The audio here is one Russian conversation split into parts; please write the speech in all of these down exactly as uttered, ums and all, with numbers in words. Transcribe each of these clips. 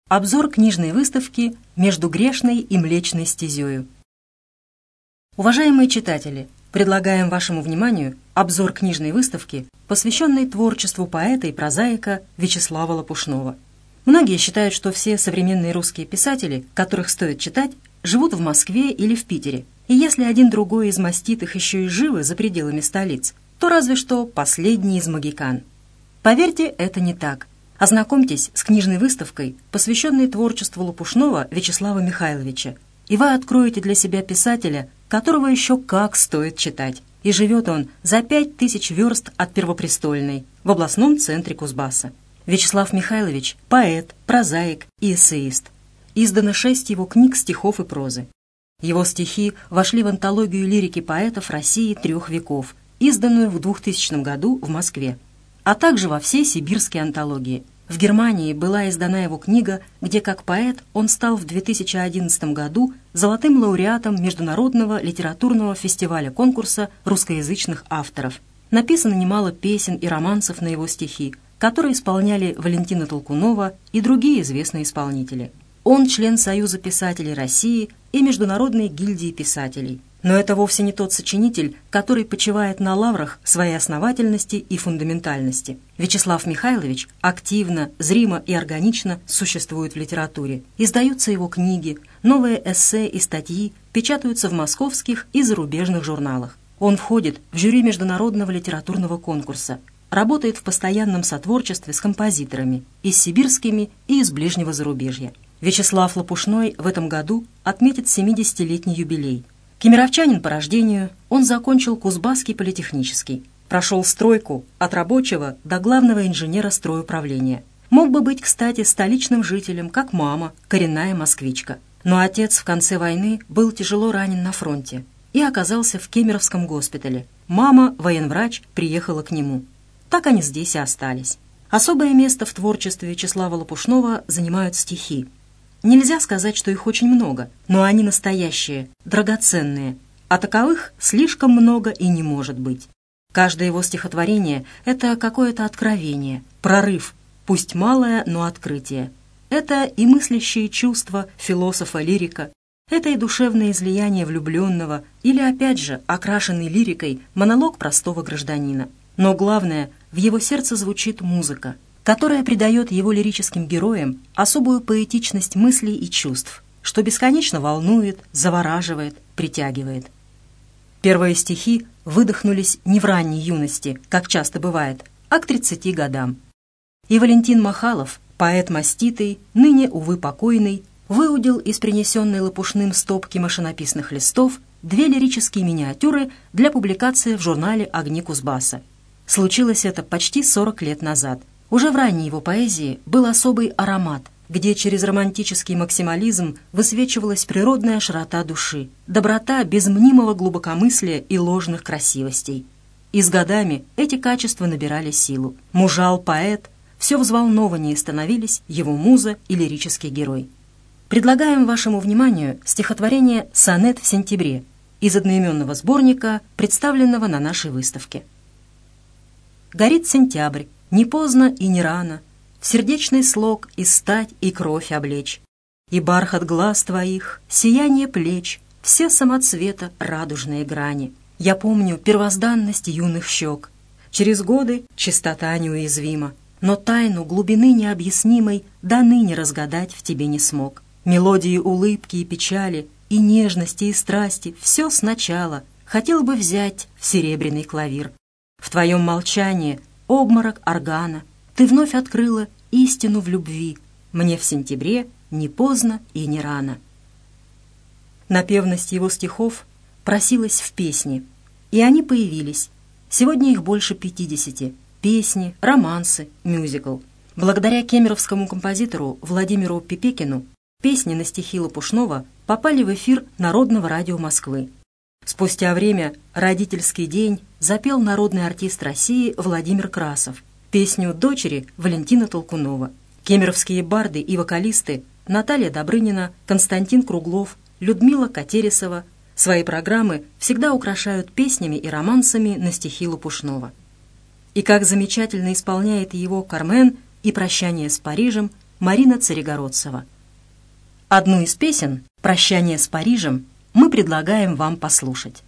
Обзор книжной выставки «Между грешной и млечной стезею». Уважаемые читатели, предлагаем вашему вниманию обзор книжной выставки, посвященной творчеству поэта и прозаика Вячеслава Лопушного. Многие считают, что все современные русские писатели, которых стоит читать, живут в Москве или в Питере. И если один-другой из маститых еще и живы за пределами столиц, то разве что последний из могикан. Поверьте, это не так. Ознакомьтесь с книжной выставкой, посвященной творчеству Лопушного Вячеслава Михайловича, и вы откроете для себя писателя, которого еще как стоит читать. И живет он за пять тысяч верст от Первопрестольной, в областном центре Кузбасса. Вячеслав Михайлович – поэт, прозаик и эссеист. Издано шесть его книг стихов и прозы. Его стихи вошли в антологию лирики поэтов России трех веков, изданную в двухтысячном году в Москве, а также во всей сибирской антологии. В Германии была издана его книга, где как поэт он стал в две тысячи одиннадцатом году золотым лауреатом Международного литературного фестиваля-конкурса русскоязычных авторов. Написано немало песен и романсов на его стихи, которые исполняли Валентина Толкунова и другие известные исполнители. Он член Союза писателей России и Международной гильдии писателей. Но это вовсе не тот сочинитель, который почивает на лаврах своей основательности и фундаментальности. Вячеслав Михайлович активно, зримо и органично существует в литературе. Издаются его книги, новые эссе и статьи печатаются в московских и зарубежных журналах. Он входит в жюри Международного литературного конкурса, работает в постоянном сотворчестве с композиторами и с сибирскими, и из ближнего зарубежья. Вячеслав Лопушной в этом году отметит семидесятилетний юбилей. Кемеровчанин по рождению, он закончил Кузбасский политехнический, прошел стройку от рабочего до главного инженера стройуправления. Мог бы быть, кстати, столичным жителем, как мама, коренная москвичка. Но отец в конце войны был тяжело ранен на фронте и оказался в Кемеровском госпитале. Мама, военврач, приехала к нему. Так они здесь и остались. Особое место в творчестве Вячеслава Лопушного занимают стихи. Нельзя сказать, что их очень много, но они настоящие, драгоценные, а таковых слишком много и не может быть. Каждое его стихотворение — это какое-то откровение, прорыв, пусть малое, но открытие. Это и мыслящие чувства философа-лирика, это и душевное излияние влюбленного или, опять же, окрашенный лирикой монолог простого гражданина. Но главное, в его сердце звучит музыка, которая придает его лирическим героям особую поэтичность мыслей и чувств, что бесконечно волнует, завораживает, притягивает. Первые стихи выдохнулись не в ранней юности, как часто бывает, а к тридцати годам. И Валентин Махалов, поэт маститый, ныне, увы, покойный, выудил из принесенной Лопушным стопки машинописных листов две лирические миниатюры для публикации в журнале «Огни Кузбасса». Случилось это почти сорок лет назад. Уже в ранней его поэзии был особый аромат, где через романтический максимализм высвечивалась природная широта души, доброта без мнимого глубокомыслия и ложных красивостей. И с годами эти качества набирали силу. Мужал поэт, все взволнованнее становились его муза и лирический герой. Предлагаем вашему вниманию стихотворение «Сонет в сентябре» из одноименного сборника, представленного на нашей выставке. Горит сентябрь, не поздно и не рано, в сердечный слог и стать, и кровь облечь. И бархат глаз твоих, сияние плеч, все самоцвета радужные грани. Я помню первозданность юных щек. Через годы чистота неуязвима, но тайну глубины необъяснимой до ныне разгадать в тебе не смог. Мелодии улыбки и печали, и нежности, и страсти, все сначала хотел бы взять в серебряный клавир. В твоем молчании обморок органа, ты вновь открыла истину в любви. Мне в сентябре не поздно и не рано. Напевность его стихов просилась в песни, и они появились. Сегодня их больше пятидесяти. Песни, романсы, мюзикл. Благодаря кемеровскому композитору Владимиру Пипекину песни на стихи Лопушного попали в эфир Народного радио Москвы. Спустя время «Родительский день» запел народный артист России Владимир Красов, песню дочери Валентина Толкунова. Кемеровские барды и вокалисты Наталья Добрынина, Константин Круглов, Людмила Катересова свои программы всегда украшают песнями и романсами на стихи Лопушного. И как замечательно исполняет его «Кармен» и «Прощание с Парижем» Марина Царегородцева. Одну из песен «Прощание с Парижем» мы предлагаем вам послушать.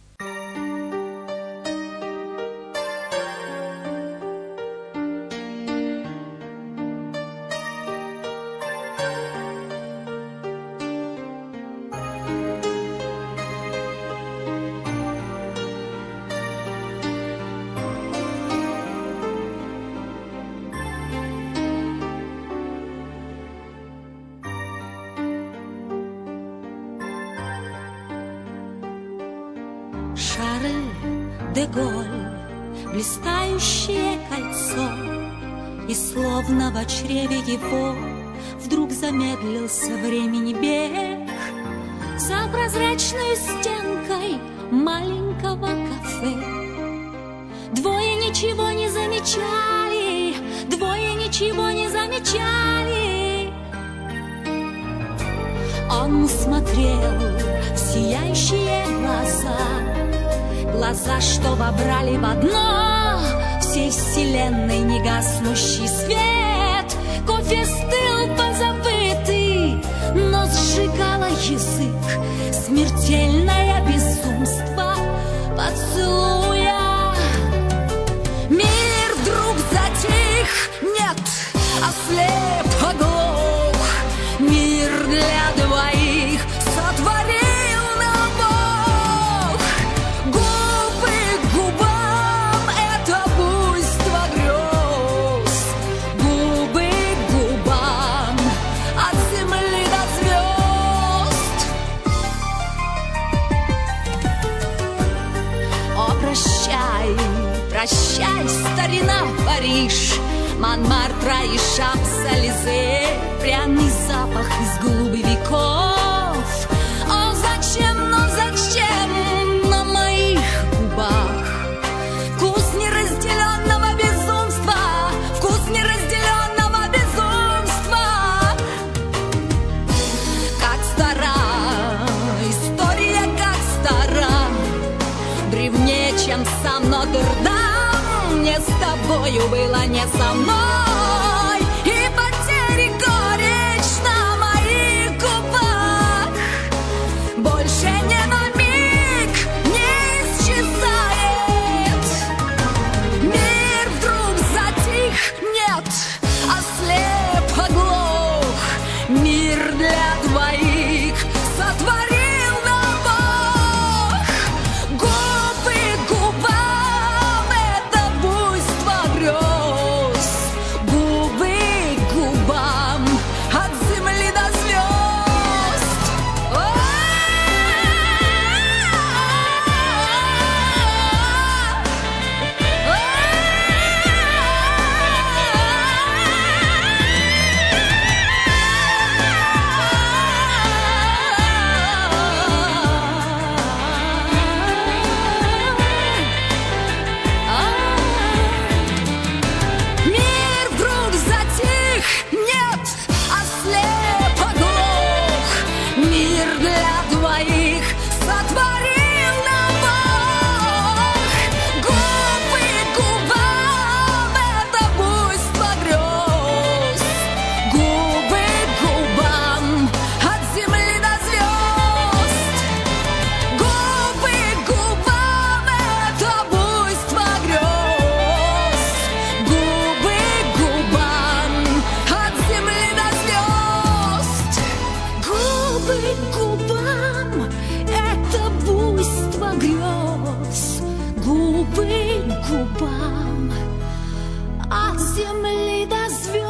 Шарль де Голль, блистающее кольцо, и словно в чреве его вдруг замедлился времени бег. За прозрачной стенкой маленького кафе двое ничего не замечали, двое ничего не замечали. Он смотрел в сияющие глаза, глаза, что вобрали в одно всей вселенной негаснущий свет. Кофе стыл позабытый, но сжигало язык смертельное безумство поцелуя. Мир вдруг затих, нет, ослеп, оглох. Мир для двоих сотворил нам Бог. Губы к губам — это буйство грез. Губы к губам от земли до звезд. О, прощай, прощай, старина, Париж, Монмартра и Шамс-Элизе, пряный запах из глуби веков. О, зачем, но зачем на моих губах вкус неразделенного безумства, вкус неразделенного безумства? Как стара история, как стара, древнее, чем сам Нотр-Дам. Не с тобою было, не со мной, и потери горечь на моих губах больше ни на миг не исчезает. Мир вдруг затих, нет, ослеп, оглох. Мир для двоих сотворил нам Бог. Губы к губам — это буйство грез. Губы к губам от земли до звезд. Мир вдруг затих, нет, ослеп, оглох. Мир для двоих сотворил нам Бог. Губы к губам — это буйство грез. Губы к губам от земли до звезд. Губы к губам — это буйство грез. Губы к губам от земли до звезд. Губы к губам — это буйство грез. Губы к губам от земли до звезд.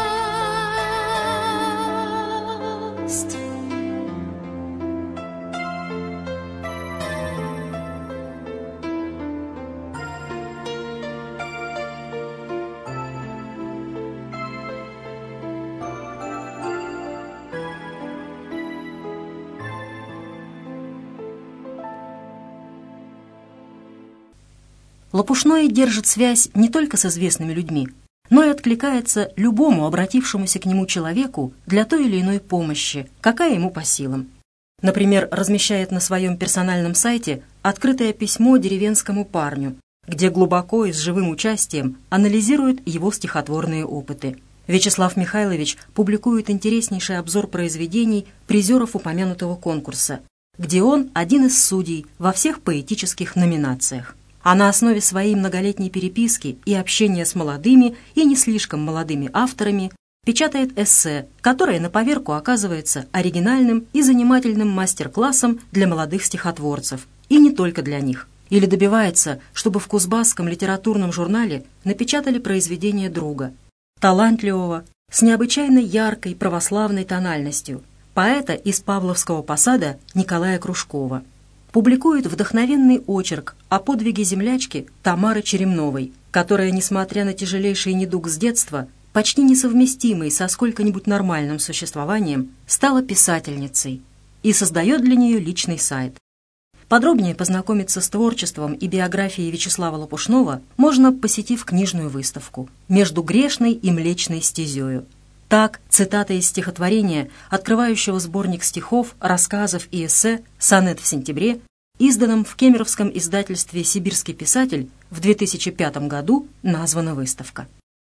Лопушной держит связь не только с известными людьми, но и откликается любому обратившемуся к нему человеку для той или иной помощи, какая ему по силам. Например, размещает на своем персональном сайте открытое письмо деревенскому парню, где глубоко и с живым участием анализирует его стихотворные опыты. Вячеслав Михайлович публикует интереснейший обзор произведений призеров упомянутого конкурса, где он один из судей во всех поэтических номинациях. А на основе своей многолетней переписки и общения с молодыми и не слишком молодыми авторами печатает эссе, которое на поверку оказывается оригинальным и занимательным мастер-классом для молодых стихотворцев, и не только для них. Или добивается, чтобы в Кузбасском литературном журнале напечатали произведение друга, талантливого, с необычайно яркой православной тональностью, поэта из Павловского посада Николая Кружкова. Публикует вдохновенный очерк о подвиге землячки Тамары Черемновой, которая, несмотря на тяжелейший недуг с детства, почти несовместимый со сколько-нибудь нормальным существованием, стала писательницей и создает для нее личный сайт. Подробнее познакомиться с творчеством и биографией Вячеслава Лопушного можно, посетив книжную выставку «Между грешной и млечной стезею». Так, цитата из стихотворения, открывающего сборник стихов, рассказов и эссе «Сонет в сентябре», изданном в кемеровском издательстве «Сибирский писатель» в две тысячи пятом году, названа выставка.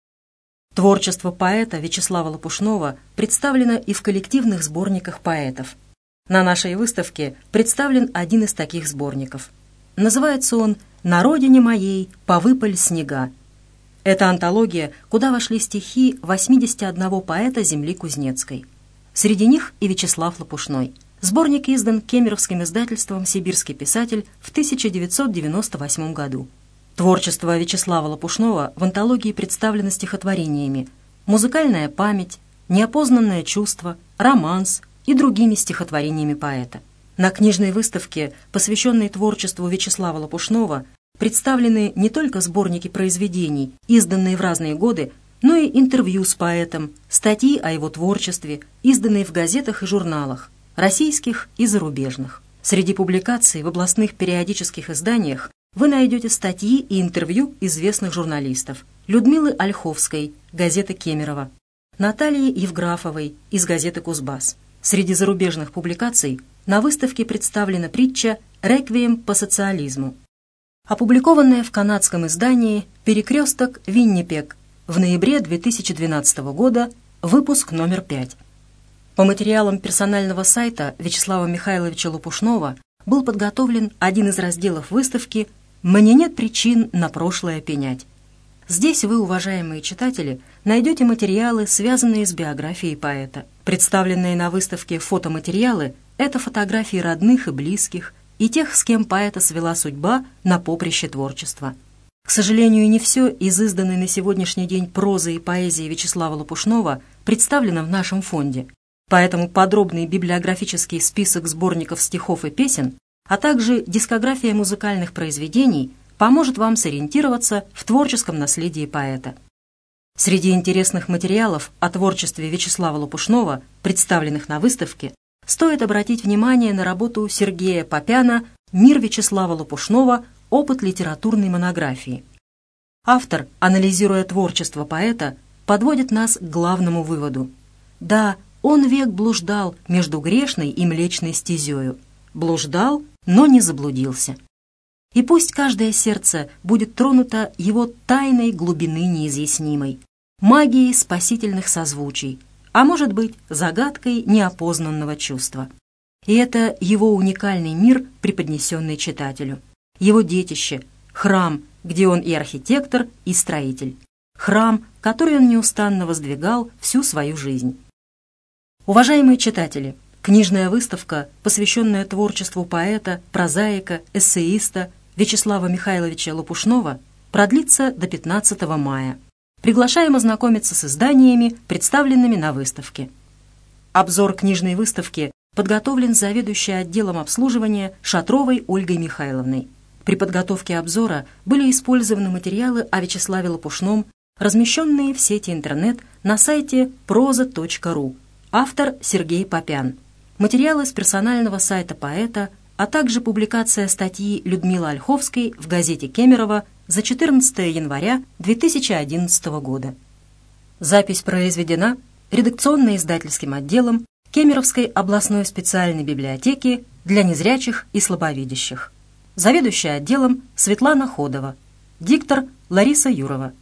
Творчество поэта Вячеслава Лопушного представлено и в коллективных сборниках поэтов. На нашей выставке представлен один из таких сборников. Называется он «На родине моей повыпаль снега». Это антология, куда вошли стихи восьмидесяти одного поэта земли Кузнецкой. Среди них и Вячеслав Лопушной. Сборник издан кемеровским издательством «Сибирский писатель» в тысяча девятьсот девяносто восьмом году. Творчество Вячеслава Лопушного в антологии представлено стихотворениями «Музыкальная память», «Неопознанное чувство», «Романс» и другими стихотворениями поэта. На книжной выставке, посвященной творчеству Вячеслава Лопушного, представлены не только сборники произведений, изданные в разные годы, но и интервью с поэтом, статьи о его творчестве, изданные в газетах и журналах, российских и зарубежных. Среди публикаций в областных периодических изданиях вы найдете статьи и интервью известных журналистов: Людмилы Ольховской, газета «Кемерово», Натальи Евграфовой из газеты «Кузбасс». Среди зарубежных публикаций на выставке представлена притча «Реквием по социализму», опубликованная в канадском издании «Перекресток Виннипег» в ноябре две тысячи двенадцатого года, выпуск номер пять. По материалам персонального сайта Вячеслава Михайловича Лопушного был подготовлен один из разделов выставки «Мне нет причин на прошлое пенять». Здесь вы, уважаемые читатели, найдете материалы, связанные с биографией поэта. Представленные на выставке фотоматериалы – это фотографии родных и близких, и тех, с кем поэта свела судьба на поприще творчества. К сожалению, не все из изданной на сегодняшний день прозы и поэзии Вячеслава Лопушного представлено в нашем фонде, поэтому подробный библиографический список сборников стихов и песен, а также дискография музыкальных произведений поможет вам сориентироваться в творческом наследии поэта. Среди интересных материалов о творчестве Вячеслава Лопушного, представленных на выставке, стоит обратить внимание на работу Сергея Попяна «Мир Вячеслава Лопушного. Опыт литературной монографии». Автор, анализируя творчество поэта, подводит нас к главному выводу. Да, он век блуждал между грешной и млечной стезею. Блуждал, но не заблудился. И пусть каждое сердце будет тронуто его тайной глубины неизъяснимой, магией спасительных созвучий, а может быть, загадкой неопознанного чувства. И это его уникальный мир, преподнесенный читателю. Его детище, храм, где он и архитектор, и строитель. Храм, который он неустанно воздвигал всю свою жизнь. Уважаемые читатели, книжная выставка, посвященная творчеству поэта, прозаика, эссеиста Вячеслава Михайловича Лопушного, продлится до пятнадцатого мая. Приглашаем ознакомиться с изданиями, представленными на выставке. Обзор книжной выставки подготовлен заведующей отделом обслуживания Шатровой Ольгой Михайловной. При подготовке обзора были использованы материалы о Вячеславе Лопушном, размещенные в сети интернет на сайте проза точка ру. Автор Сергей Попян. Материалы с персонального сайта поэта, а также публикация статьи Людмилы Ольховской в газете «Кемерово» за четырнадцатое января две тысячи одиннадцатого года. Запись произведена редакционно-издательским отделом Кемеровской областной специальной библиотеки для незрячих и слабовидящих. Заведующая отделом Светлана Ходова. Диктор Лариса Юрова.